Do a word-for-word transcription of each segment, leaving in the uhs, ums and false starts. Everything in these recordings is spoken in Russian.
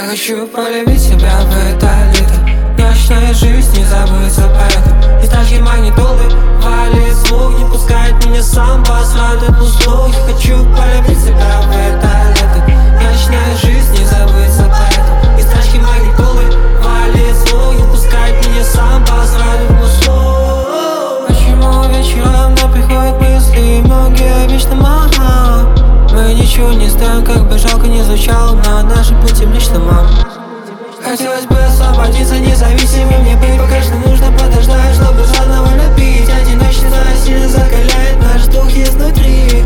Я хочу полюбить себя в это лето. Ночная жизнь не забыться поэтому. И страшки магнитолы валит звук, не пускает меня сам бас, радует услуг. Я хочу полюбить себя в это лето. Ночная жизнь не забыться поэтому. И страшки магнитолы валит звук, не пускает меня сам бас, радует услуг. Почему вечером нам приходят мысли, многие вечно мало. Мы ничего не стоим, как бы жалко не звучало на нашем пути лично, мам. Хотелось бы освободиться независимым, мне быть, пока что нужно подождать, чтобы заново любить. Одиночество сильно закаляет наш дух изнутри.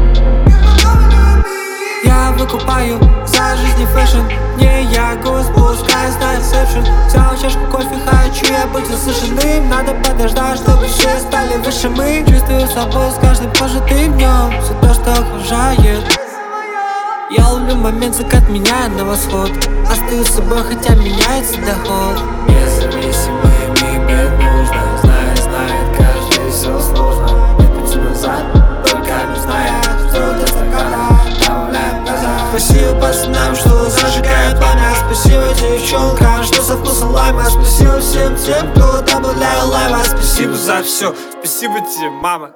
Я выкупаю за жизнь фэшн, не я гость, спускаюсь на ресепшн. Взял чашку кофе, хочу я быть услышанным. Надо подождать, чтобы все стали выше мы. Чувствую собой с каждым прожитым днем все то, что окружает. Я ловлю момент, закат меняет на восход. Остаю с собой, хотя меняется доход. Независимый миг быть нужно. Знает, знает, каждый все сложно. Нет пути назад, только не зная, что до стакана добавляем газа. Спасибо пацанам, что зажигает пламя. Спасибо девчонкам, что со вкусом лайма. Спасибо всем тем, кто добавляет лайма. Спасибо за все, спасибо тебе, мама.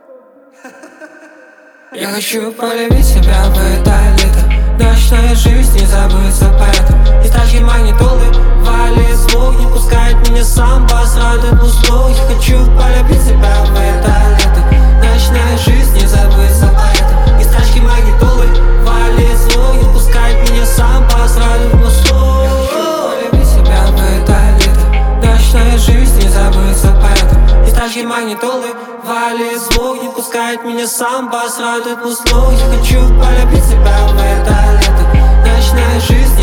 Я хочу полюбить себя в это лето. Ночная жизнь не забыться поэтому. И страшки магнитолы валит звук, не пускает меня сам бас, радует услуг. Я хочу полюбить себя в это лето. Ночная жизнь не забыться поэтому. И страшки магнитолы валит звук, не пускает меня сам бас, радует услуг. Я хочу полюбить себя в это лето. Ночная жизнь не забыться поэтому. И страшки магнитолы валит звук, не пускает меня сам бас, радует услуг. Я хочу полюбить себя в это лето. Ночная жизнь